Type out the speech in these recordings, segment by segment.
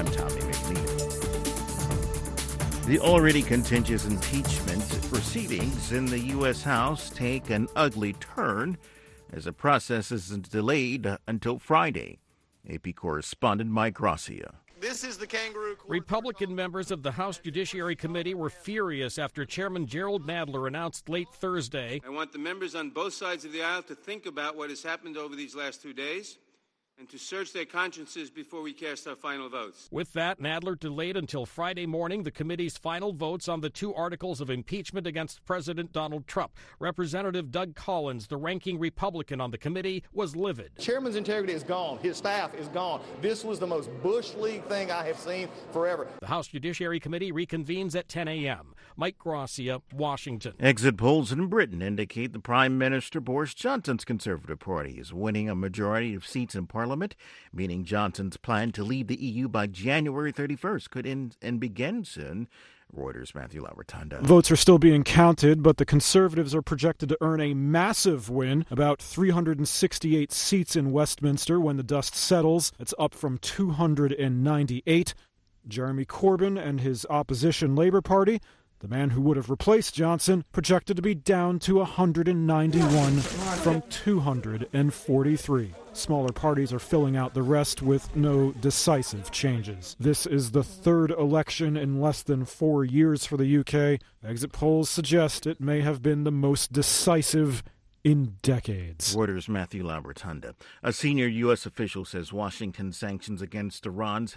I'm Tommy McNeil. The already contentious impeachment proceedings in the U.S. House take an ugly turn as the process is delayed until Friday. AP correspondent Mike Gracia. This is the kangaroo court. Republican members of the House Judiciary Committee were furious after Chairman Jerrold Nadler announced late Thursday. I want the members on both sides of the aisle to think about what has happened over these last 2 days and to search their consciences before we cast our final votes. With that, Nadler delayed until Friday morning the committee's final votes on the 2 articles of impeachment against President Donald Trump. Representative Doug Collins, the ranking Republican on the committee, was livid. Chairman's integrity is gone. His staff is gone. This was the most Bush League thing I have seen forever. The House Judiciary Committee reconvenes at 10 a.m. Mike Gracia, Washington. Exit polls in Britain indicate the Prime Minister Boris Johnson's Conservative Party is winning a majority of seats in Parliament, meaning Johnson's plan to leave the EU by January 31st could end and begin soon. Reuters' Matthew Lavertanda. Votes are still being counted, but the Conservatives are projected to earn a massive win, about 368 seats in Westminster when the dust settles. It's up from 298. Jeremy Corbyn and his opposition Labour Party, the man who would have replaced Johnson, projected to be down to 191 from 243. Smaller parties are filling out the rest with no decisive changes. This is the 3rd election in less than 4 years for the UK. Exit polls suggest it may have been the most decisive in decades. Reuters' Matthew Lavertanda. A senior U.S. official says Washington's sanctions against Iran's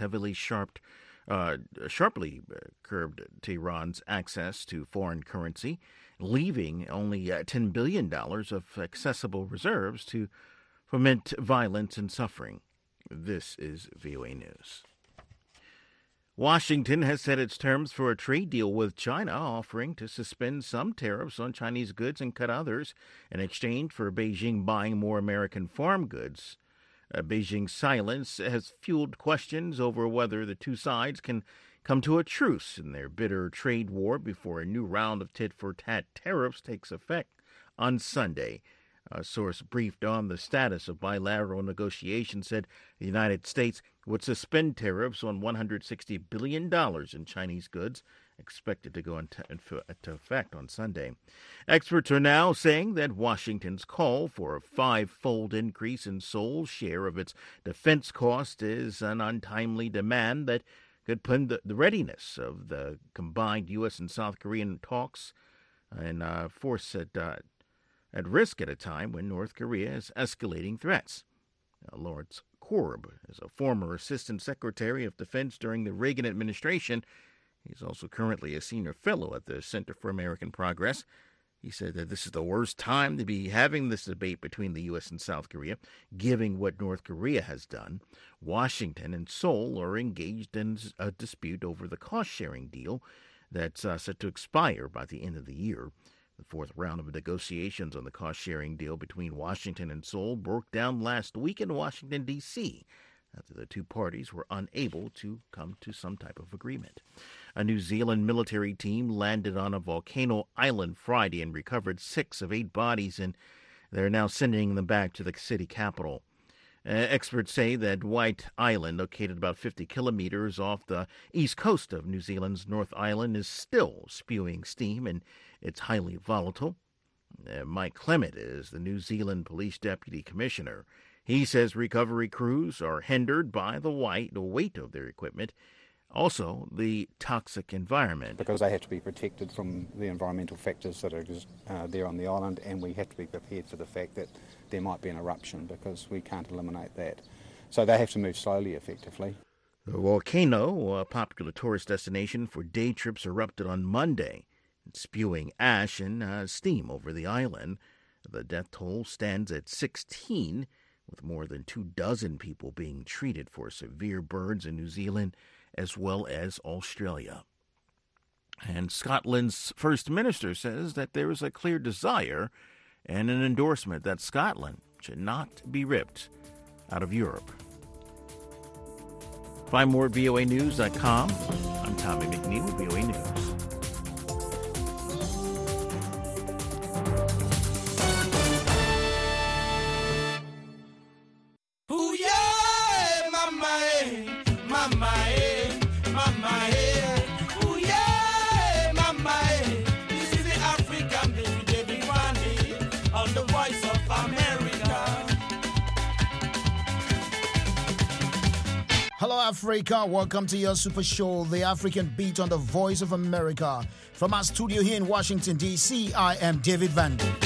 sharply curbed Tehran's access to foreign currency, leaving only $10 billion of accessible reserves to foment violence and suffering. This is VOA News. Washington has set its terms for a trade deal with China, offering to suspend some tariffs on Chinese goods and cut others in exchange for Beijing buying more American farm goods. Beijing's silence has fueled questions over whether the two sides can come to a truce in their bitter trade war before a new round of tit-for-tat tariffs takes effect on Sunday. A source briefed on the status of bilateral negotiations said the United States would suspend tariffs on $160 billion in Chinese goods, expected to go into effect on Sunday. Experts are now saying that Washington's call for a 5-fold increase in Seoul's share of its defense cost is an untimely demand that could put the readiness of the combined U.S. and South Korean talks and force at risk at a time when North Korea is escalating threats. Lawrence Korb is a former Assistant Secretary of Defense during the Reagan administration. He's also currently a senior fellow at the Center for American Progress. He said that this is the worst time to be having this debate between the U.S. and South Korea, given what North Korea has done. Washington and Seoul are engaged in a dispute over the cost-sharing deal that's set to expire by the end of the year. The 4th round of negotiations on the cost-sharing deal between Washington and Seoul broke down last week in Washington, D.C., after the two parties were unable to come to some type of agreement. A New Zealand military team landed on a volcano island Friday and recovered 6 of 8 bodies, and they're now sending them back to the city capital. Experts say that White Island, located about 50 kilometers off the east coast of New Zealand's North Island, is still spewing steam, and it's highly volatile. Mike Clement is the New Zealand Police Deputy Commissioner. He says recovery crews are hindered by the weight of their equipment, also the toxic environment. Because they have to be protected from the environmental factors that are there on the island, and we have to be prepared for the fact that there might be an eruption because we can't eliminate that. So they have to move slowly, effectively. The volcano, a popular tourist destination for day trips, erupted on Monday, spewing ash and steam over the island. The death toll stands at 16, with more than 24 people being treated for severe burns in New Zealand as well as Australia. And Scotland's First Minister says that there is a clear desire and an endorsement that Scotland should not be ripped out of Europe. Find more at voanews.com. I'm Tommy McNeil, VOA News. Ooh, yeah, mama, Hello, Africa. Welcome to your super show, The African Beat on the Voice of America. From our studio here in Washington, D.C., I am David Van Dyke.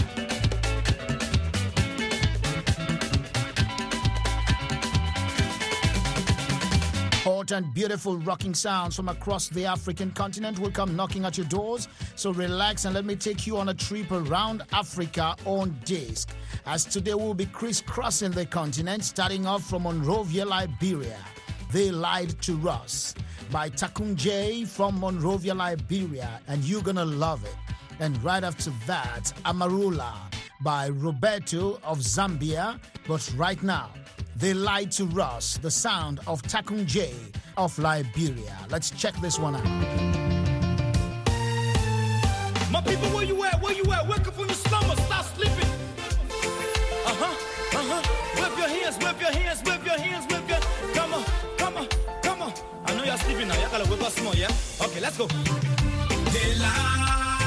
Hot and beautiful rocking sounds from across the African continent will come knocking at your doors. So relax and let me take you on a trip around Africa on disc. As today we'll be crisscrossing the continent, starting off from Monrovia, Liberia. They Lied to Us by Takunje from Monrovia, Liberia, and you're gonna love it. And right after that, Amarula by Roberto of Zambia. But right now, They Lied to Us, the sound of Takunje of Liberia. Let's check this one out. My people, where you at? Where you at? Wake up from your slumber, stop sleeping. Whip your hands, whip your hands, whip your hands, whip your... Come on, come on, come on. I know y'all sleeping now. Y'all gotta whip us more, yeah? Okay, let's go. They lie.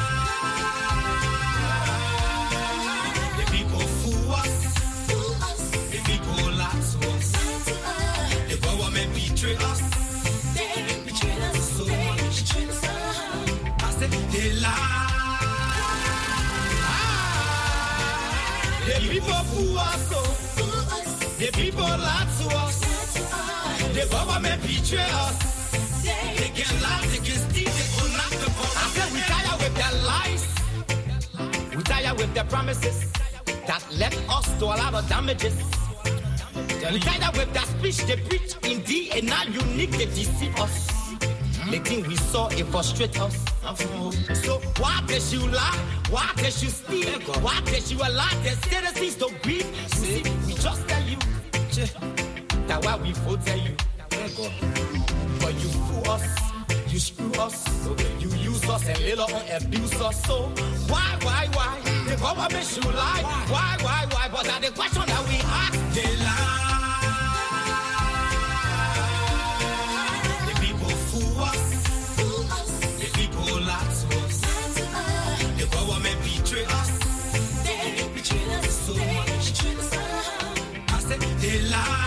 The people fool us. The people lie to us. The government betray us. They betray us so much. I said they lie. The people fool us, the people lie to us, the government betray us, they can lie, they can steal, they can knock the phone. I said we tired with their lies, we tired with their promises, that led us to a lot of damages. We tired with their speech, they preach indeed, and not unique, they deceive us. The thing we saw, it frustrates us. So why does you lie? Why does you steal? Why does you allow the citizens to grieve? See, we just tell you. That's why we vote tell you. But you fool us, you screw us, you use us and later on abuse us. So why? The government should lie. Why? But that's the question that we ask. They lie. The government betray us. They betray us so much. I said they lie.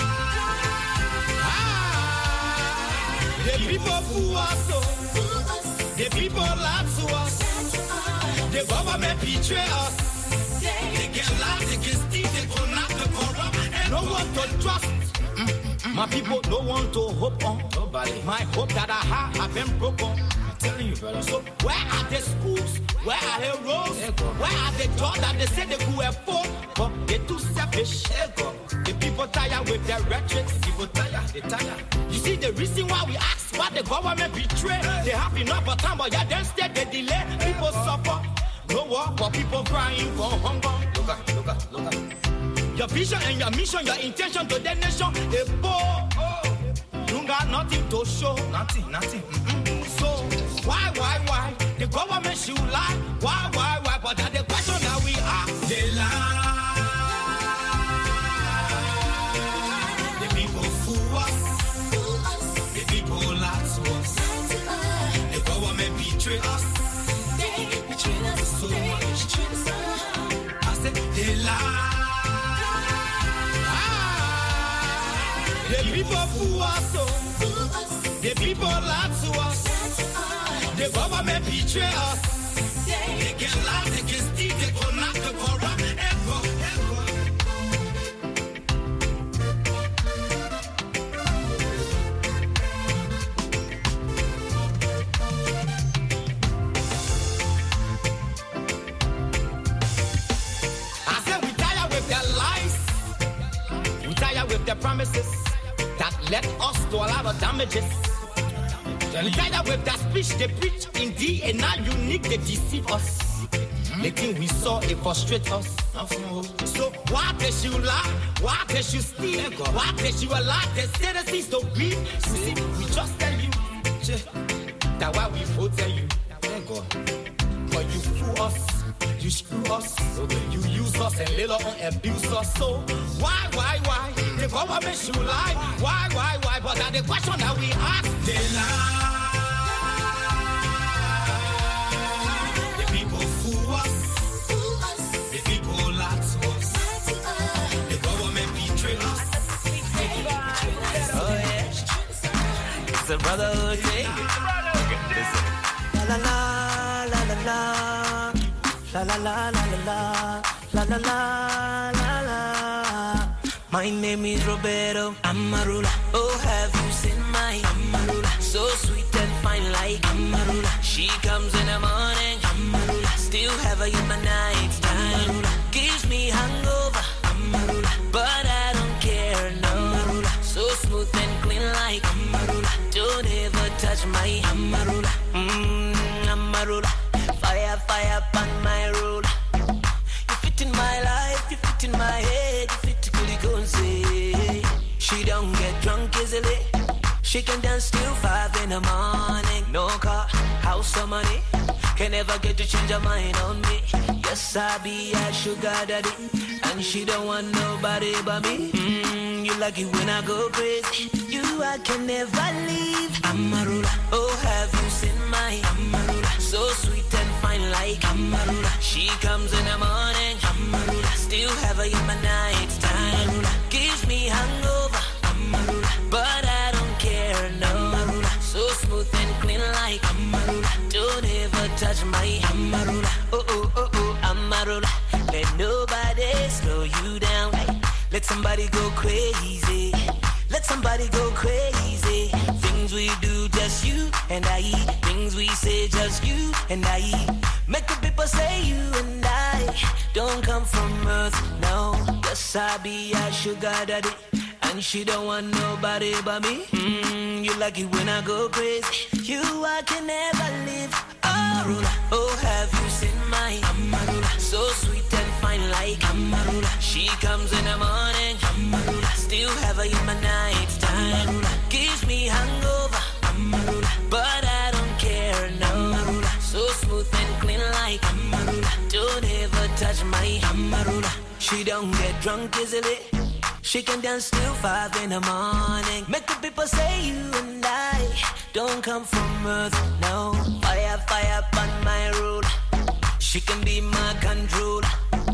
The people fool us. The people lie to us. The government betray us. They can lie, they can steal, they can knock the corrupt. And no one to trust. My people don't want to hope on. Nobody. My hope that I have been broken. Telling you, brother. So where are the schools? Where are the roads? Where are the jobs that they say they could afford? But they're too selfish. The people tired with their rhetoric. People tired, they tired. You see the reason why we ask why the government betray. They have enough of time, but yeah, then instead they delay. People suffer. No war, but people crying for hunger. Look at. Your vision and your mission, your intention to the nation, they poor. You got nothing to show. Nothing. So why? The government should lie. Why? But that's the question that we ask. They lie. The people fool us. The people lie to us. The government betray us. They betray us so much. I said they lie. The people fool us. The people lie to us. The government betray us. They can lie, they can steal, they can knock the corrupt. I said we tired with their lies. We tired with their promises that led us to a lot of damages. We tired with that speech they preach indeed and not unique, they deceive us. The thing we saw, it frustrates us. So why does you lie? Why does you steal? Why does you allow the citizens to grieve? See, we just tell you. That's why we vote tell you. But you fool us, you screw us, you use us and later on abuse us. So why? The government should lie. Why? But that's the question that we ask. They lie. The people fool us. The people lie to us. The government betray us. Oh yeah. It's a brotherhood thing. Okay, listen. La la la la la la la la la la la la la. My name is Roberto Amarula. Oh, have you seen my Amarula? So sweet and fine like Amarula. She comes in the morning, Amarula. Still have her in my night time. Gives me hangover, Amarula. But I don't care, no. Amarula. So smooth and clean like Amarula. Don't ever touch my Amarula. Amarula. Fire, fire on my roller. You fit in my life, you fit in my head, you fit to go and say. She don't get drunk easily. She can dance till 5 in the morning. No car, house or money. Can never get to change her mind on me. Yes, I be a sugar daddy. And she don't want nobody but me. You like it when I go crazy. You I can never leave. Amarula. Oh, have you seen my Amarula? So sweet and fine like Amarula. She comes in the morning. Amarula. Still have her in my night time. Gives me hangover. Amarula. But I don't care, no. Amarula. So smooth and clean like Amarula. Don't ever touch my Amarula. Oh, oh, oh, oh, Amarula. Let nobody slow you down. Let somebody go crazy. Let somebody go crazy. Things we do, just you and I. Things we say, just you and I. Make the people say you and I don't come from earth, no. Yes, I be a sugar daddy. And she don't want nobody but me. You like it when I go crazy. You I can never leave. Amarula. Oh, have you seen my Amarula? So sweet and fine like Amarula. She comes in the morning. Amarula. Still have her in my night time. Gives me hangover. Amarula. But I don't care, no. Amarula. So smooth and clean like Amarula. Don't ever touch my Amarula. She don't get drunk easily. She can dance till 5 in the morning. Make the people say you and I don't come from earth, no. Fire, fire on my road. She can be my controller.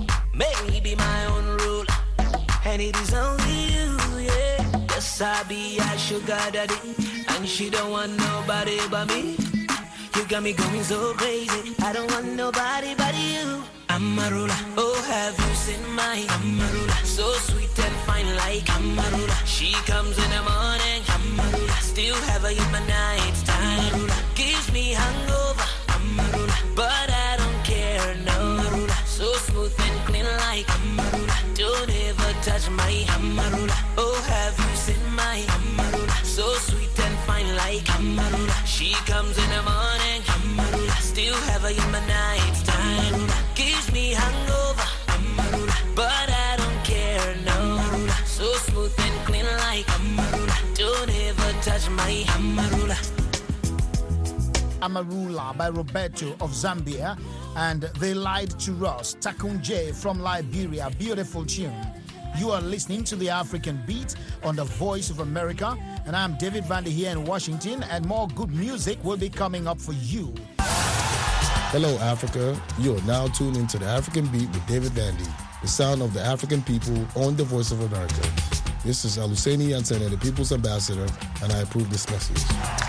Maybe my own rule. And it is only you, yeah. Yes, I be a sugar daddy. And she don't want nobody but me. You got me going so crazy. I don't want nobody but you. Amarula. Oh, have you seen my Amarula? So sweet and fine like Amarula. She comes in the morning. Amarula. Still have her in my night time. Gives me hangover. Amarula. But I don't care, no. Amarula. So smooth and clean like Amarula. Don't ever touch my Amarula. Oh, have you seen my Amarula? So sweet and fine like Amarula. She comes in the morning. Amarula. Still have her in my night time. Gives me hangover. Amarula. But I don't care, no. Amarula. So smooth and clean like Amarula. Don't ever touch my Amarula. Amarula by Roberto of Zambia, and They Lied to Us, Takunje from Liberia. Beautiful tune. You are listening to the African Beat on the Voice of America, and I'm David Vandy here in Washington, and more good music will be coming up for you. Hello, Africa. You are now tuned into the African Beat with David Vandy, the sound of the African people on the Voice of America. This is Aluseni Yansene, the People's Ambassador, and I approve this message.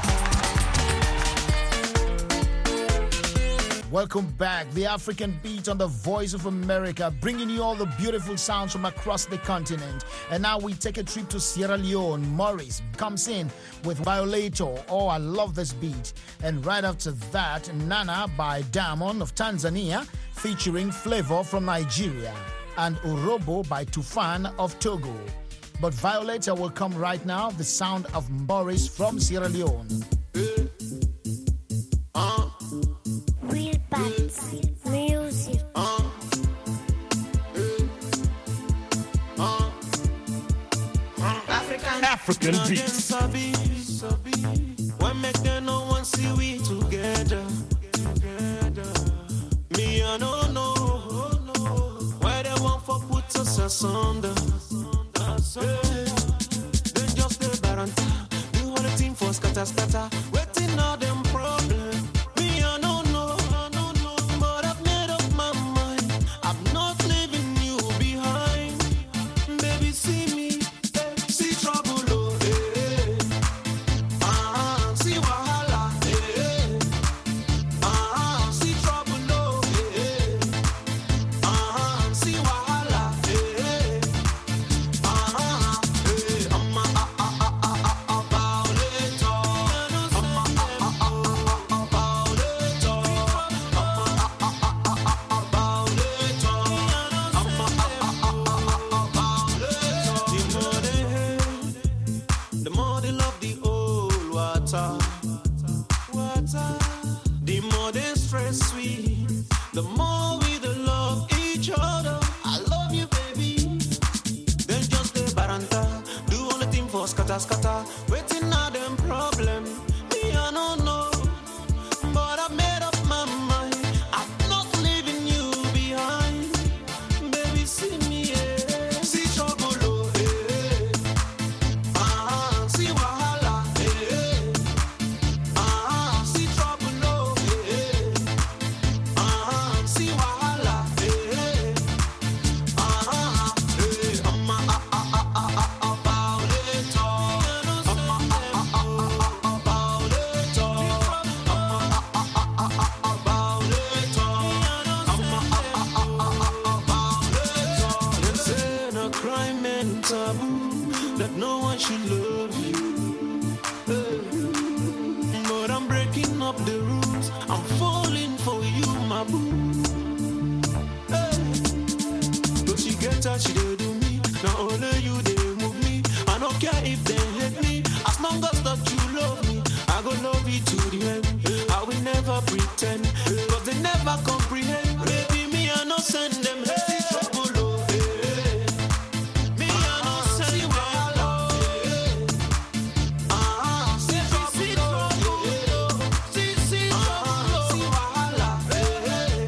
Welcome back. The African Beat on the Voice of America, bringing you all the beautiful sounds from across the continent. And now we take a trip to Sierra Leone. Morris comes in with Violator. Oh, I love this beat. And right after that, Nana by Diamond of Tanzania, featuring Flavor from Nigeria. And Urobo by Tufan of Togo. But Violator will come right now, the sound of Morris from Sierra Leone. Music. African beats. When make them no one see we together. Me I don't know why they want for put us asunder. Then just the baranta, do all the team for scatter. Waiting all them problems. Me I don't know, but I've made up my mind. I'm not leaving you behind. Baby, see me, see trouble, oh, eh. water. The more they stress we, the more we the love each other. I love you, baby. Then just the baranta, do all the thing for scatter. Waiting on them problem. Me, I don't know, but I made up my mind. I'm not leaving you behind. Baby, see me, yeah. See trouble, oh, eh. See wahala, eh. See trouble, oh, eh. See wahala, eh. Crime and taboo that no one should love you. But I'm breaking up the rules. I'm falling for you, my boo. But she get her, she dey do me. Now only you they move me. I don't care if they hate me. As long as that you love me, I go love you to the end. I will never pretend, cause they never comprehend. Baby, me I no send them hey. Trouble, oh, hey. Me I no send wahala, hey. See trouble, see trouble, see wahala, hey.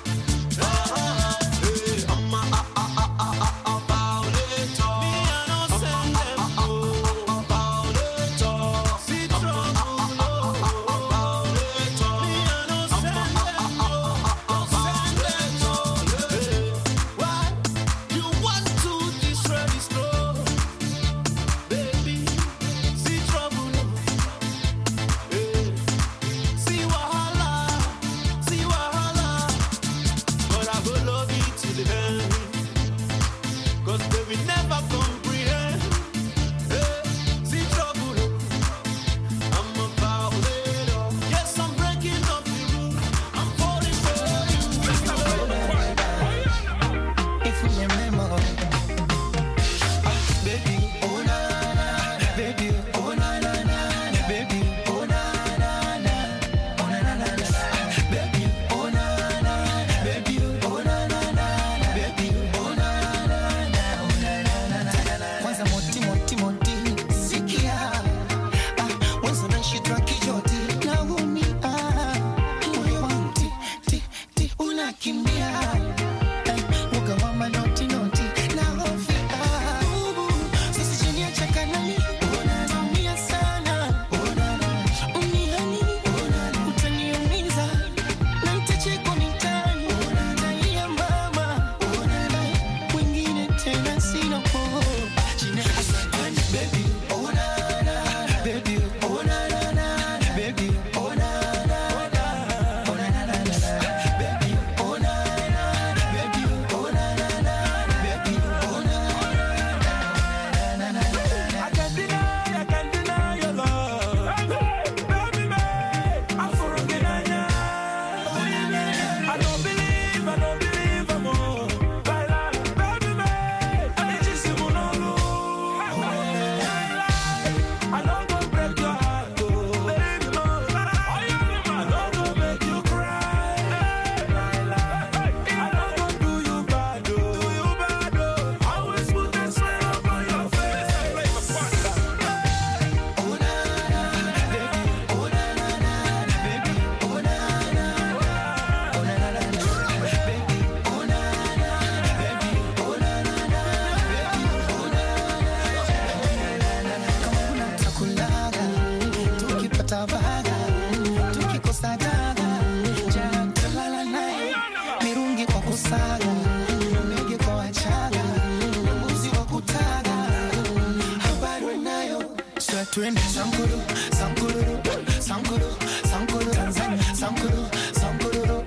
Twende Sankuru, Sankuru, Sankuru, Sankuru, Tanzania, Sankuru, Sankuru,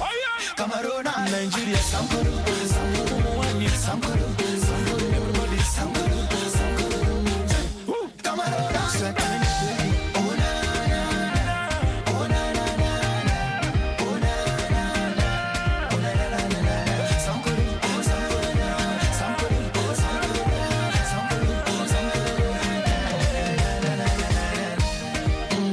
Cameroon, Nigeria, Sankuru, Sankuru, Sankuru, Sankuru, everybody, Sankuru, Sankuru, Cameroon, oh na na na, oh na na na, oh na na na, oh na na na, Sankuru, Sankuru, Sankuru, Sankuru, Sankuru, Sankuru.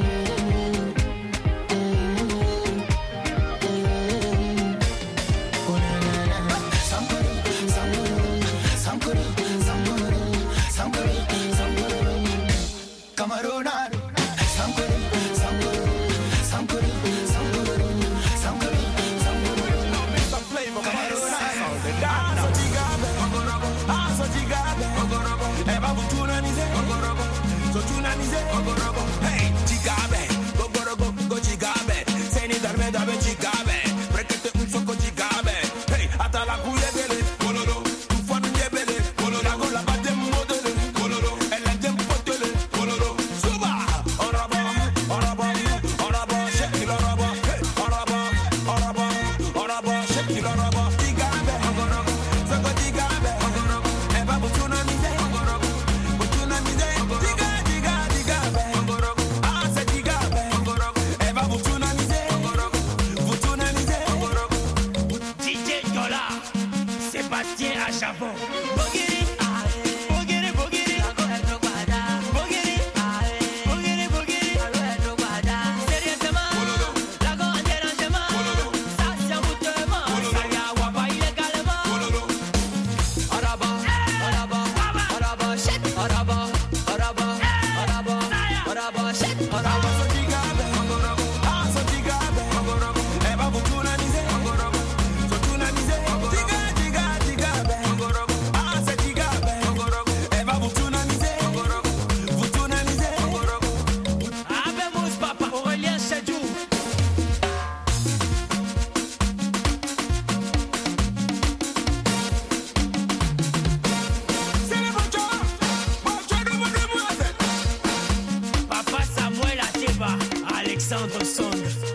Alexandre Song.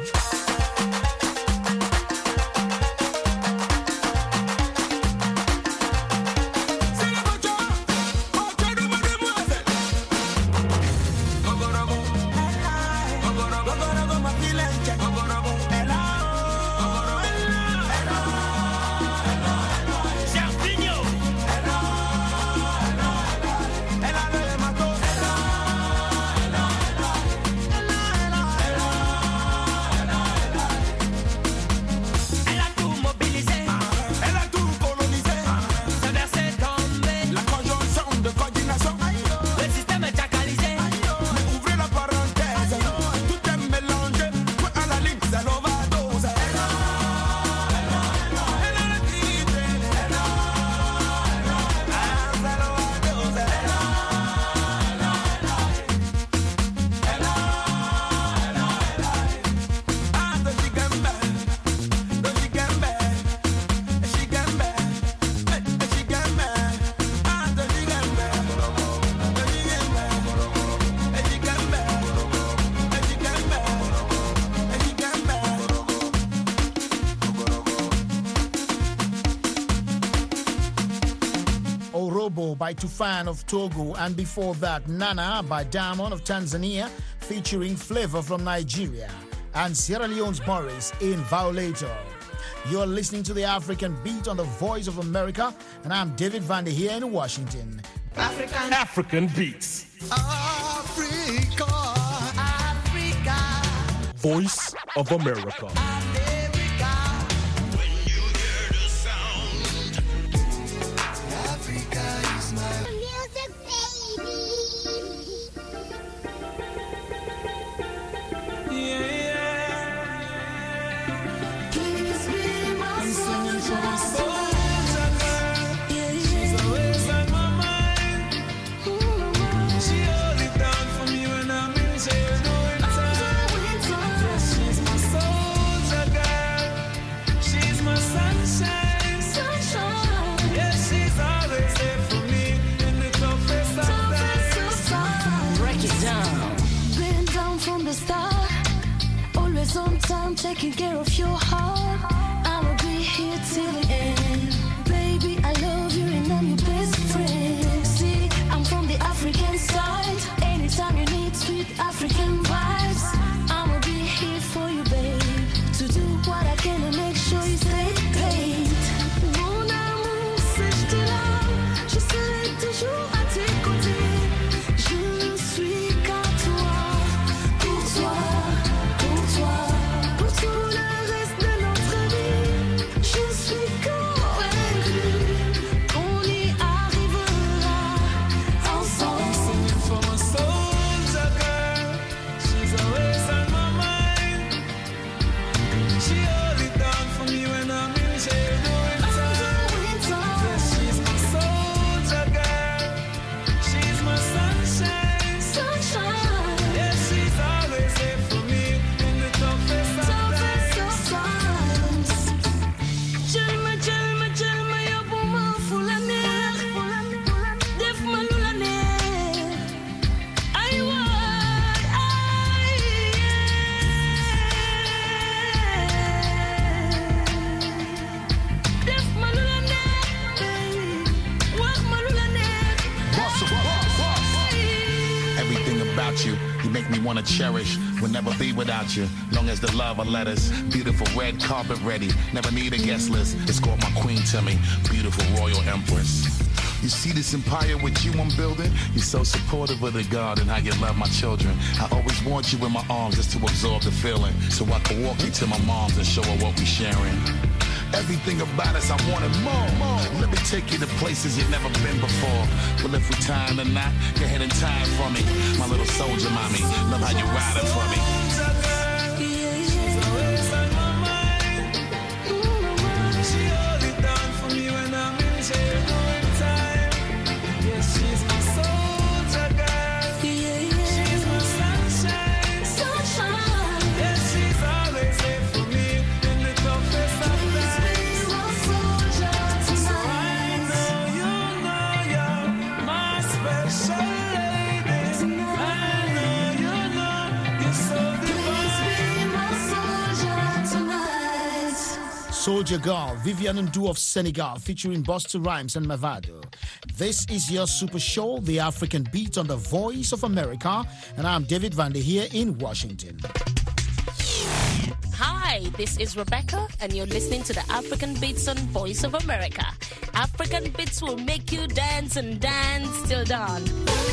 By Tufan of Togo, and before that Nana by Diamond of Tanzania featuring Flavor from Nigeria, and Sierra Leone's Morris in Violator. You're listening to the African Beat on the Voice of America, and I'm David Vander here in Washington. African Beats. Africa. Voice of America. Taking care of your heart, I'll be here till the end. Baby, I love you and I'm your best friend. See, I'm from the African side. Anytime you need sweet African vibes, I'll be here for you, babe. To do what I can to make sure you stay paid. Mon amour, c'est je te l'aime. Je serai toujours à tes côtés. Je ne suis qu'à toi, pour toi, pour toi. Tout le reste de notre vie, je suis comme me wanna cherish. We'll never be without you, long as the love of letters. Beautiful red carpet ready, never need a guest list. Escort my queen to me, beautiful royal empress. You see this empire with you I'm building? You're so supportive of the God and how you love my children. I always want you in my arms just to absorb the feeling, so I can walk you to my mom's and show her what we sharing. Everything about us, I wanted more. Let me take you to places you've never been before. Well, if we tying or not, go ahead and tie it for me. My little soldier mommy, love how you riding for me. Soldier Girl, Vivian Ndu of Senegal, featuring Busta Rhymes and Mavado. This is your super show, The African Beat, on the Voice of America, and I'm David Van Der here in Washington. Hi, this is Rebecca, and you're listening to the African Beats on Voice of America. African Beats will make you dance and dance till dawn.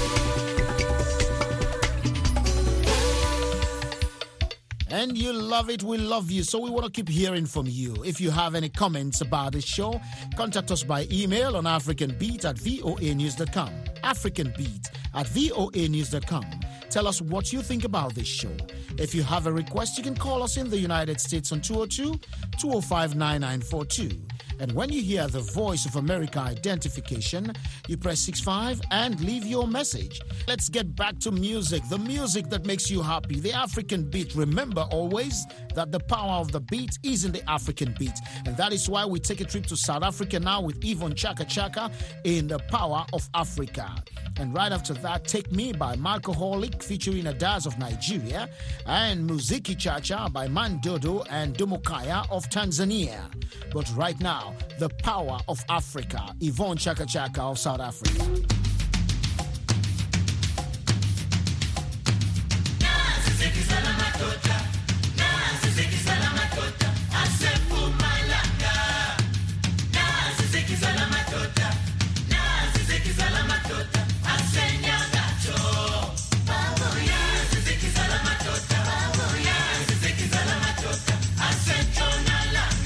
And you love it, we love you, so we want to keep hearing from you. If you have any comments about the show, contact us by email on africanbeat@voanews.com. africanbeat@voanews.com. Tell us what you think about this show. If you have a request, you can call us in the United States on 202-205-9942. And when you hear the Voice of America identification, you press 65 and leave your message. Let's get back to music, the music that makes you happy, the African beat. Remember always that the power of the beat is in the African beat. And that is why we take a trip to South Africa now with Yvonne Chaka Chaka in The Power of Africa. And right after that, Take Me by Malcoholic featuring Adaz of Nigeria, and Muziki Chacha by Mandodo and Domokaya of Tanzania. But right now, The Power of Africa, Yvonne Chaka Chaka of South Africa.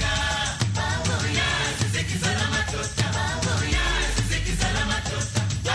Yeah.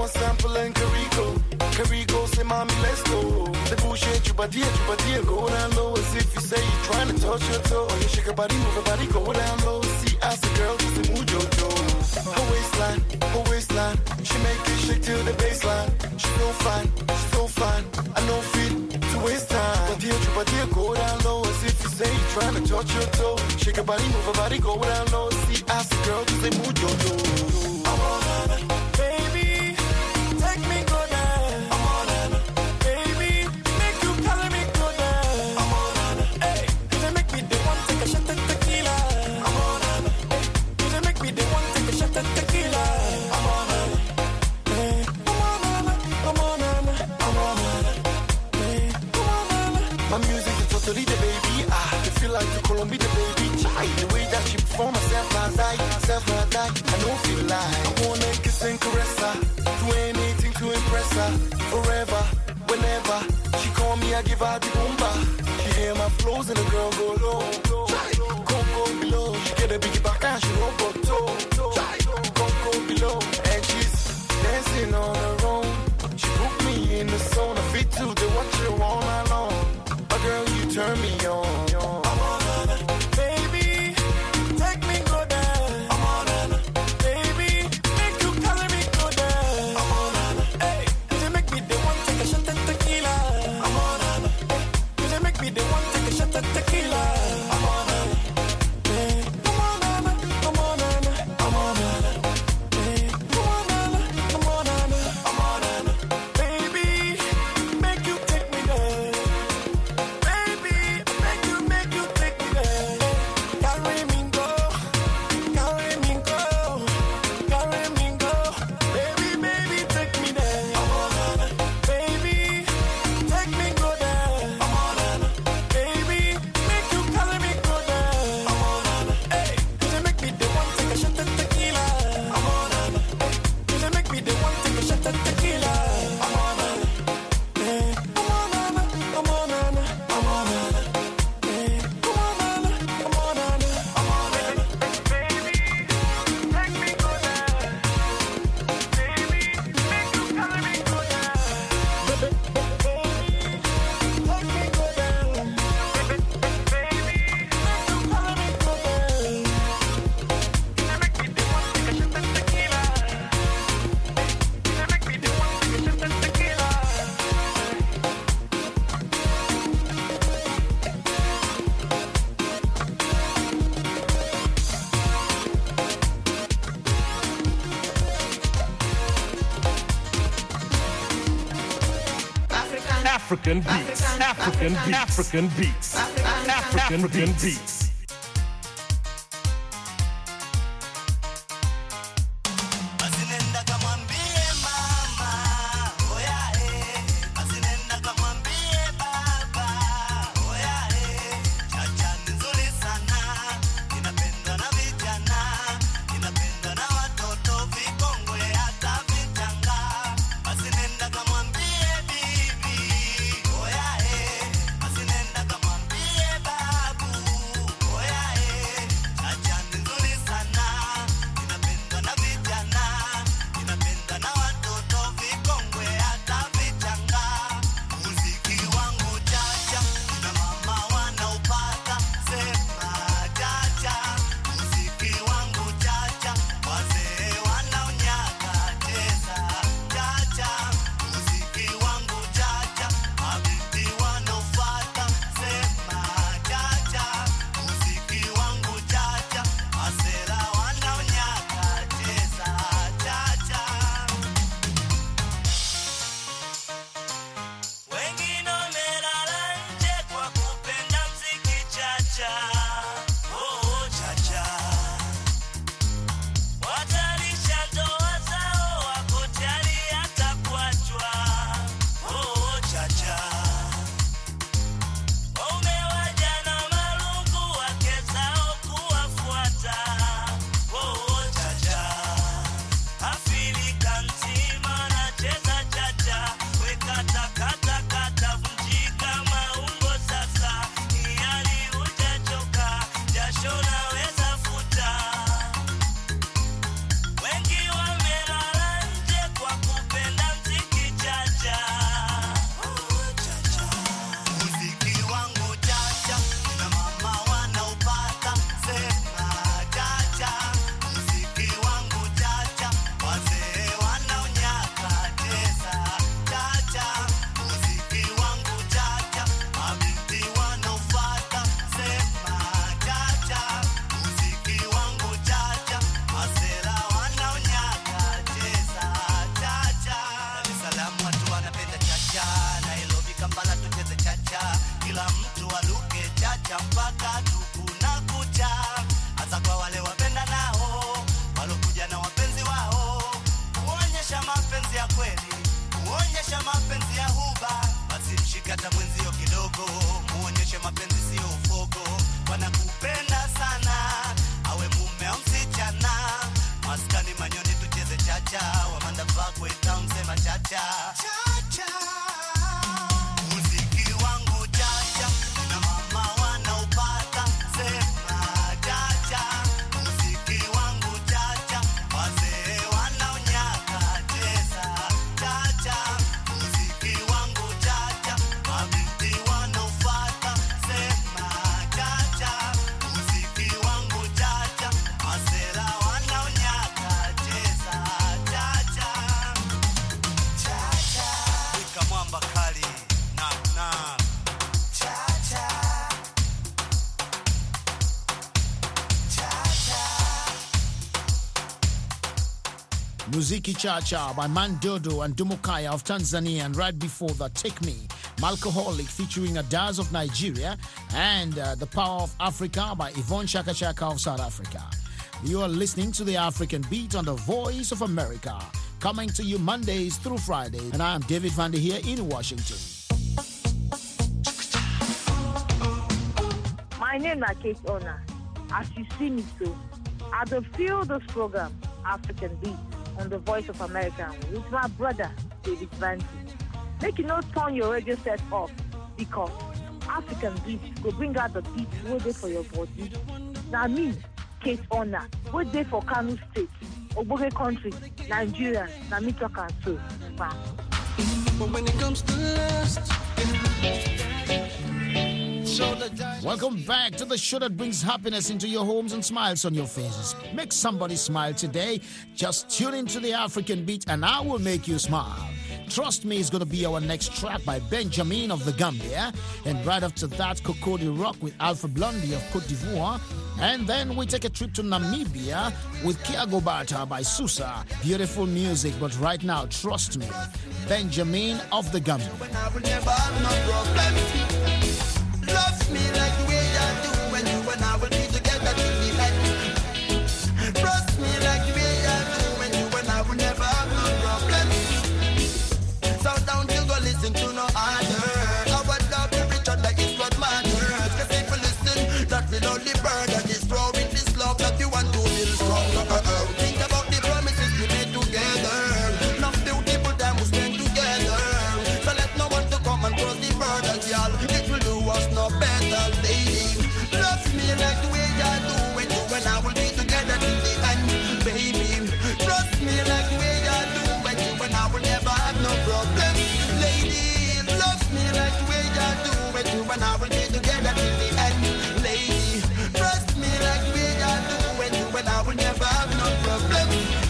want sample and Carico say, mommy, let's go. The bullshit, you badia, go down low as if you say you're trying to touch your toe. You shake your body, move your body, go down low. See, as a girl, just to move your toe. Her waistline, she make it shake till the baseline. She's so fine, I know fit to waste time. Badia, go down low as if you say you're trying to touch your toe. Shake your body, move your body, go down low. See, as a girl, just to move your toe. I wanna, baby, take me go down. I wanna, baby, make you color me go down. I wanna, hey, you make me the one take a shot of tequila. I wanna, hey, you make me the one take a shot of tequila. I wanna, hey, I'm on, hey, my music is totally the baby. I feel like the Colombia the baby. The way that she perform herself, I die. I don't feel like I wanna kiss and caress her, do anything to impress her. Forever, whenever she call me, I give her the boomba. She hear my flows and the girl go low. Go below. She get a biggie back and she roll go toe. Go below. And she's dancing on her own. She put me in the zone. I fit to the watch her all night long. Oh girl, you turn me on. African beats. Babu chacha mpaka tukuna kucha, hata kwa wale wapenda nao walokuja na wapenzi wao, kuonyesha mapenzi ya kweli, kuonyesha mapenzi ya huba. Basi mshikata mwenzio kidogo, muonyeshe mapenzi sio ufogo. Wanakupenda sana, awe mume au msichana, maskani manyoni tucheze chacha, wamanda vakwe taumsema chacha chacha. Muziki wangu chacha, na mama wanaupata sema chacha. Muziki wangu chacha, wazee wanaonyaka cheza chacha. Muziki wangu chacha, mabinti wanaufata sema chacha. Muziki wangu chacha, masela wanaonyaka cheza chacha. Chacha, wika mwamba kali na chacha. Muziki Chacha by Mandodo and Dumukaya of Tanzania, and right before that, Take Me, Malcoholic featuring Adaz of Nigeria, and The Power of Africa by Yvonne Chaka Chaka of South Africa. You are listening to the African Beat on the Voice of America, coming to you Mondays through Fridays, and I am David Vander here in Washington. My name is Kate Ona. As you see me so, I do feel this program, African Beat, on the Voice of America with my brother, David Vander. Make you not turn your radio set off, because African Beat will bring out the beat waiting for your body. Now me, Kate Ona, waiting for Kano State, Oboge Country, Nigeria, na me talk and so. But when it comes to lust, Welcome back to the show that brings happiness into your homes and smiles on your faces. Make somebody smile today. Just tune into the African Beat and I will make you smile. Trust Me is going to be our next track by Benjamin of the Gambia. And right after that, Cocody Rock with Alpha Blondy of Cote d'Ivoire. And then we take a trip to Namibia with Kiago Bata by Susa. Beautiful music, but right now, trust me, Benjamin of the Gambia. Love me like the way I do when you and I will be together till the end. Trust me like the way I do when you and I will never have no problem. So don't you go listen to no other. Our love for each other is what matters. Cause if you listen, that will only burn and destroy this love that you want to build stronger. Think about the promises we made together. Enough beautiful time we spend together. So let no one to come and cross the border, y'all. It will do us no better, lady. Love me like the way I do when you and I will be together till the end, baby. Trust me like the way I do when you and I will never have no problem, lady. Love me like the way I do when you and I will be together till the end, lady. Trust me like the way I do when you and I will never have no problem,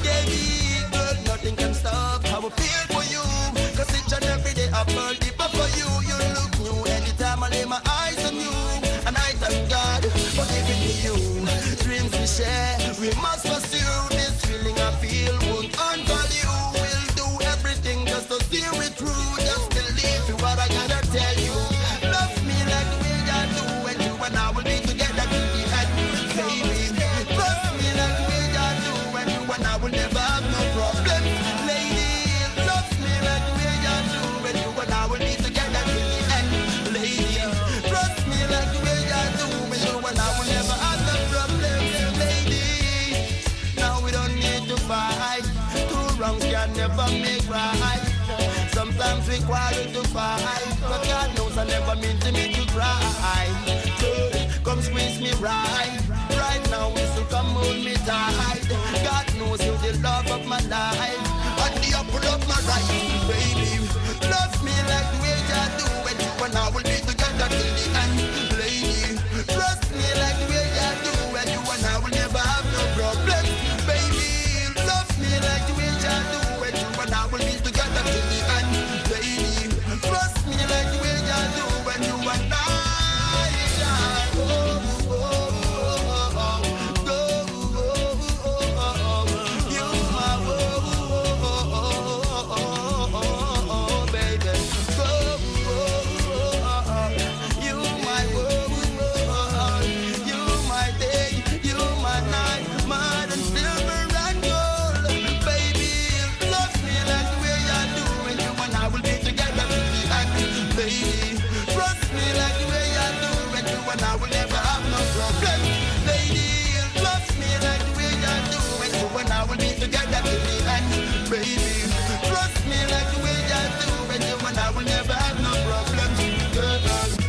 baby. Girl, nothing can stop how I feel for you. Cause each and every day I fall deeper for you. You look new anytime I lay my eyes on you. And I thank God for giving me you. Dreams we share, we must pursue. This feeling I feel won't unvalue. We'll do everything just to see it through. Just believe in what I gotta tell you. Love me like the way I do when you and I will be together till the end, baby. Trust me like the way I do when you and I will never have no problem, lady. Love me like the way I do when you and I will be together till the end, lady. Trust me like the way I do when you and I will never have no problem, lady. Now we don't need to fight. Two wrongs can never make right. Sometimes we quarrel to fight, but God knows I never mean to make you cry. Good, come squeeze me right. Right now we still come hold me tight. God knows you're the love of my life and the apple of my right, baby. Love me like the way I do when you and I will be together till the end, lady. Trust me like the way I do when you and I will never have no problem, baby. Love me like the way I do when you and I will be together till the end, lady. Trust me like the way I do when you and I. and I will never have no problem. Lady, trust me like the way you do, and you and I will be together till the end. Baby, trust me like the way you do, and you and I will never have no problem. Girl.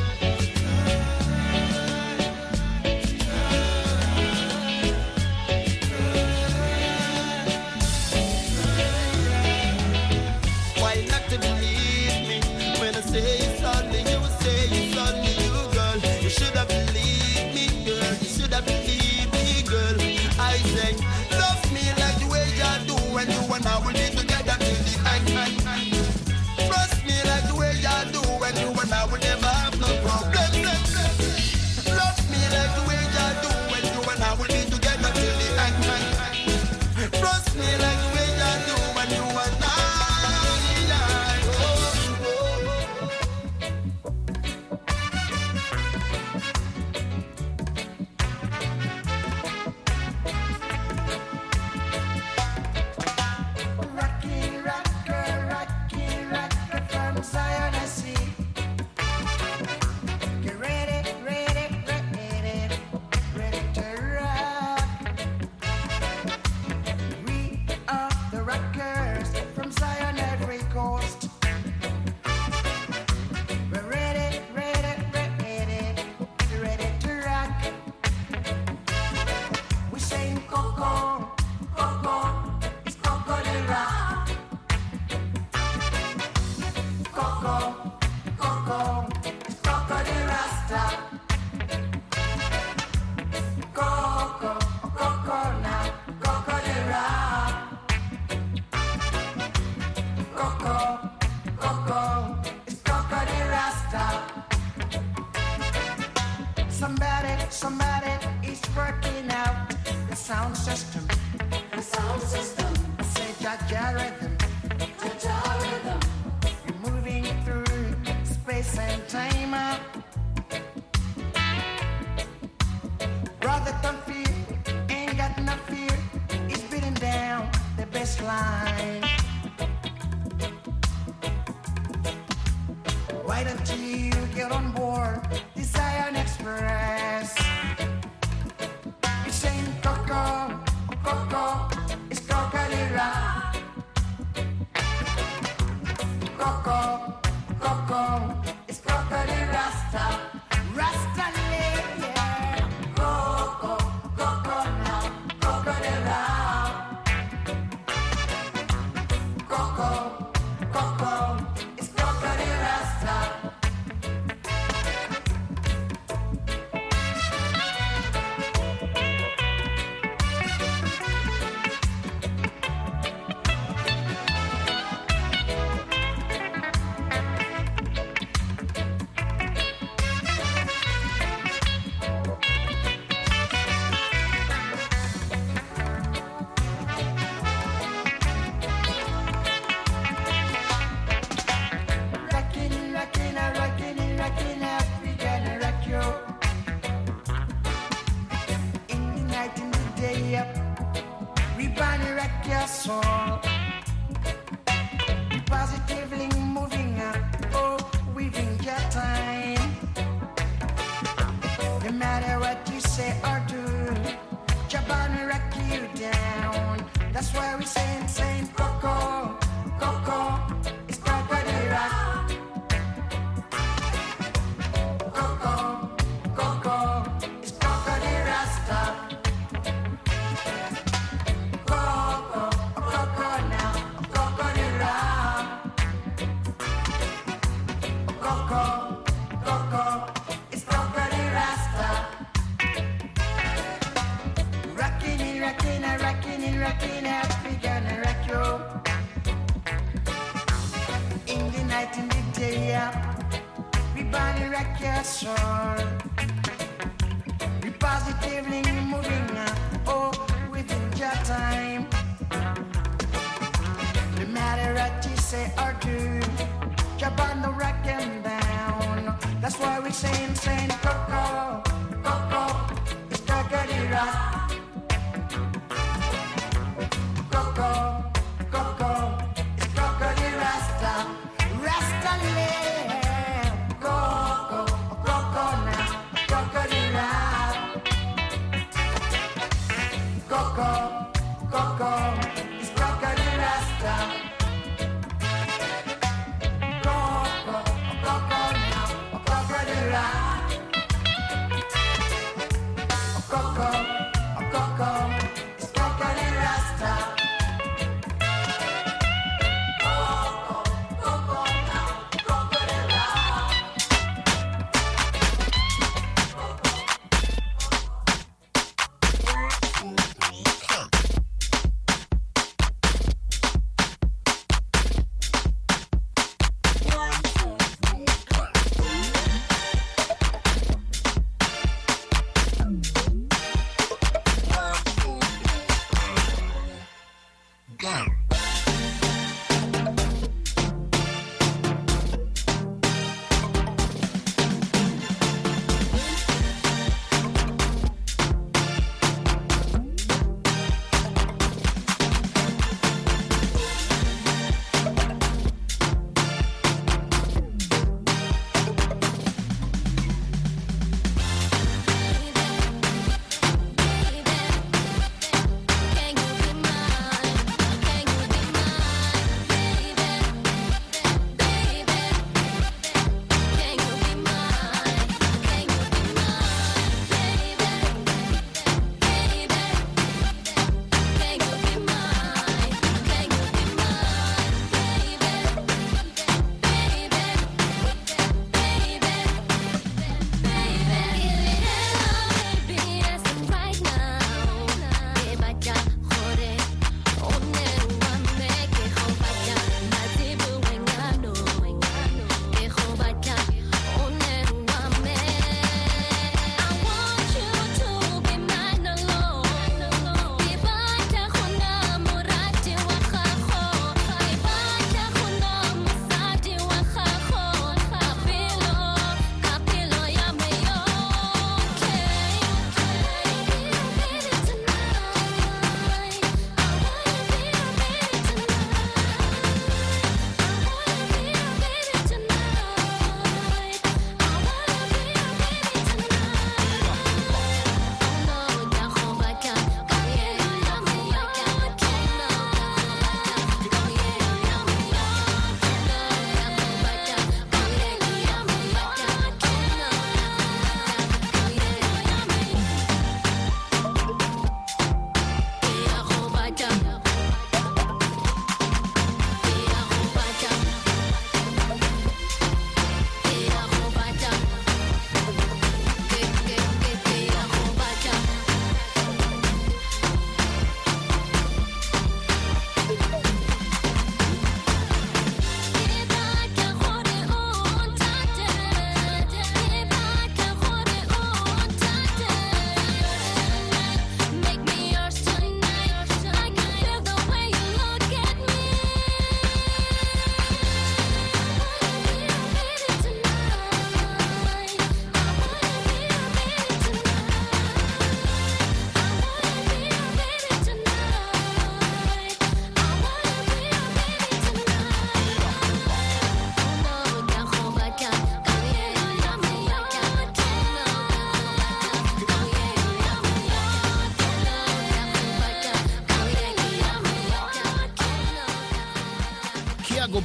Why not to believe me when I say it's only you, say it's only you, girl. You should have believed me, girl. You should have believed me, girl. I say, love me like the way you do, and you and I will be together till the end. Trust me like the way you do, and you and I will never have no problem. Love me like the way you do, and you and I will be together till the end. Trust me like the way you do, and you and I. Zion, I see. Get ready, ready, ready, ready to rock. We are the rockers from Zion, every coast. We're ready, ready, ready, ready to rock. We sing Coco, Coco, it's Coco de rock. Coco, Coco, it's Coco de Rasta. Coco, Coco now, Coco de Rasta. Coco, Coco, it's Coco de Rasta. Somebody is working out the sound system. The sound system. Say Jaja rhythm. Jaja rhythm. Moving through space and time. Brother, don't fear, ain't got no fear. It's beating down the baseline. Why don't you get on board the Zion Express? It's saying Coco, Coco, it's Coca-Cola. Coco, Coco, it's Coco de Rasta. Rasta yeah. Coco, Coco now, Coco de Rasta. Coco, Coco, it's Coco de Rasta. Rockin' African rock you. In the night, in the day, we burn rock your soul. Positively moving up, oh, weaving your time. No matter what you say or do, Japan rock you down. That's why we saying Coco, Coco, it's Coco de rock. Coco, Coco, it's Coco de Rasta. Coco, Coco now, Coco de rock. Coco, Coco, it's Coco de Rasta. Rockin' African rock you. In the night, in the day, we burn rock your soul. We positively moving oh, within your time. No matter what you say or do, jump on the rock and down. That's why we saying Coco, Coco, it's Coco de rock. Coco, Coco, it's Coco de Rasta. Rasta land. Coco, Coco now, Coco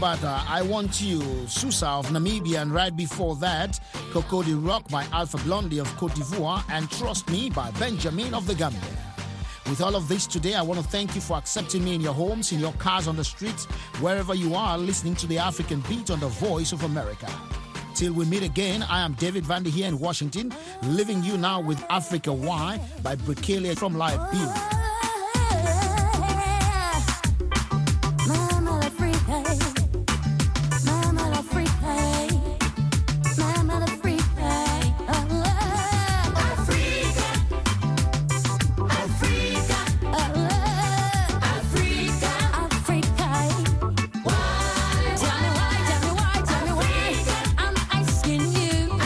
Bata, I Want You, Susa of Namibia, and right before that, Cocody Rock by Alpha Blondy of Cote d'Ivoire, and Trust Me by Benjamin of the Gambia. With all of this today, I want to thank you for accepting me in your homes, in your cars, on the streets, wherever you are, listening to the African Beat on the Voice of America. Till we meet again, I am David Vandy here in Washington, leaving you now with Africa Why by Brikelia from Liberia.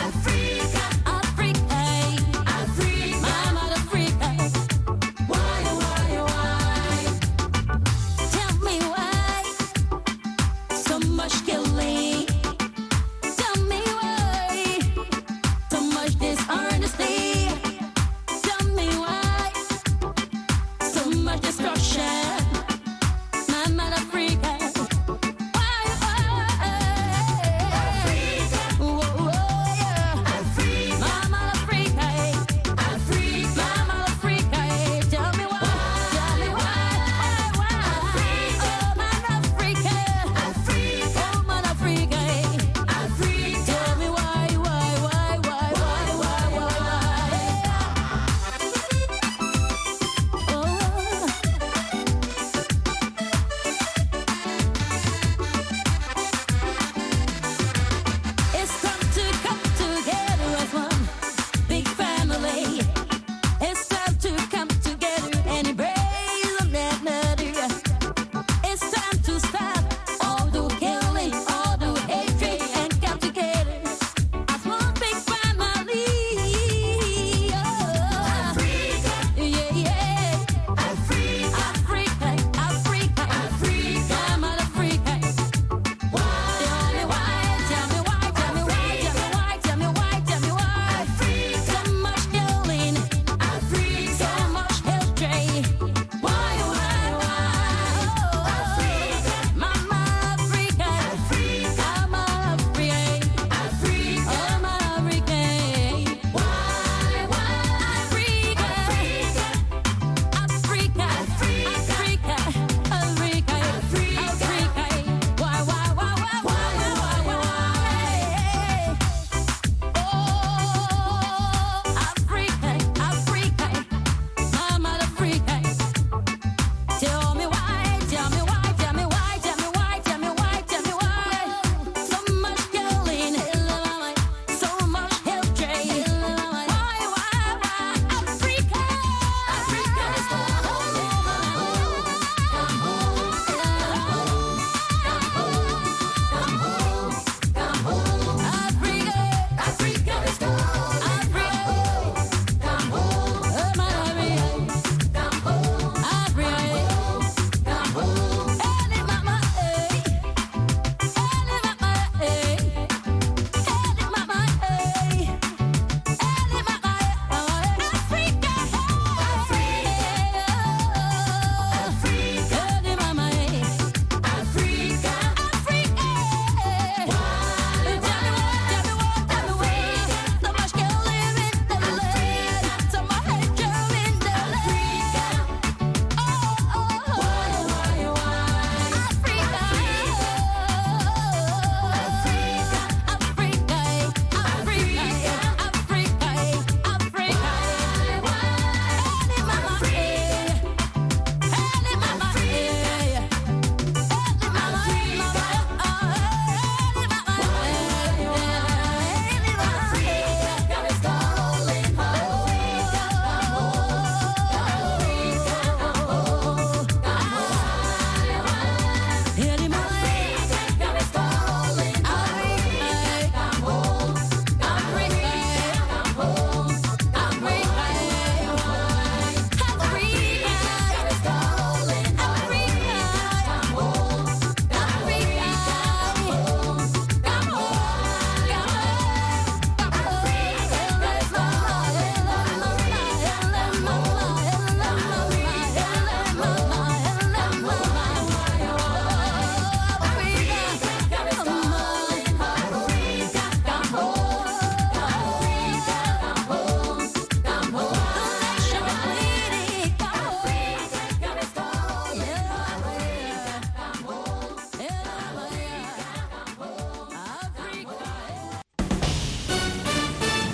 Why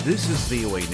This is VOA